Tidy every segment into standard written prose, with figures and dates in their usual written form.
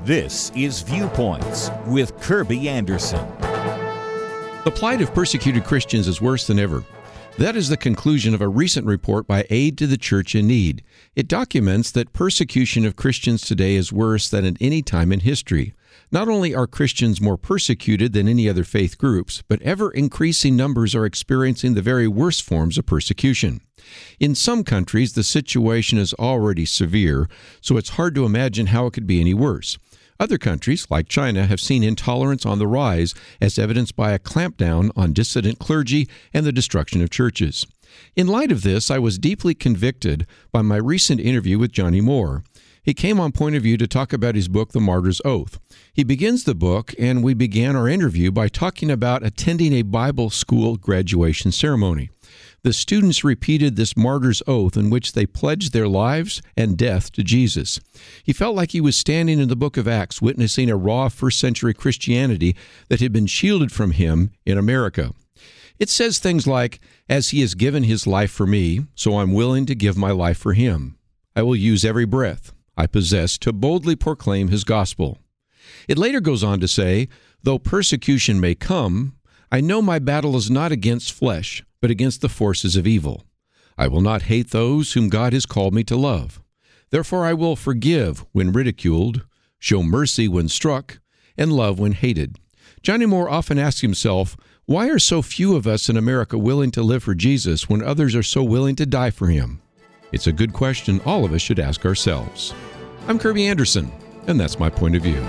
This is Viewpoints with Kirby Anderson. The plight of persecuted Christians is worse than ever. That is the conclusion of a recent report by Aid to the Church in Need. It documents that persecution of Christians today is worse than at any time in history. Not only are Christians more persecuted than any other faith groups, but ever-increasing numbers are experiencing the very worst forms of persecution. In some countries, the situation is already severe, so it's hard to imagine how it could be any worse. Other countries, like China, have seen intolerance on the rise, as evidenced by a clampdown on dissident clergy and the destruction of churches. In light of this, I was deeply convicted by my recent interview with Johnny Moore. He came on Point of View to talk about his book, The Martyr's Oath. He begins the book, and we began our interview by talking about attending a Bible school graduation ceremony. The students repeated this martyr's oath in which they pledged their lives and death to Jesus. He felt like he was standing in the book of Acts, witnessing a raw first-century Christianity that had been shielded from him in America. It says things like, "As he has given his life for me, so I'm willing to give my life for him. I will use every breath I possess to boldly proclaim his gospel." It later goes on to say, "Though persecution may come, I know my battle is not against flesh, but against the forces of evil. I will not hate those whom God has called me to love. Therefore I will forgive when ridiculed, show mercy when struck, and love when hated." Johnny Moore often asks himself, why are so few of us in America willing to live for Jesus when others are so willing to die for him? It's a good question all of us should ask ourselves. I'm Kirby Anderson, and that's my point of view.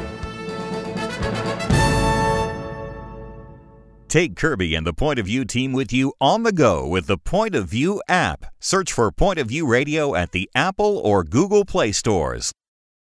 Take Kirby and the Point of View team with you on the go with the Point of View app. Search for Point of View Radio at the Apple or Google Play stores.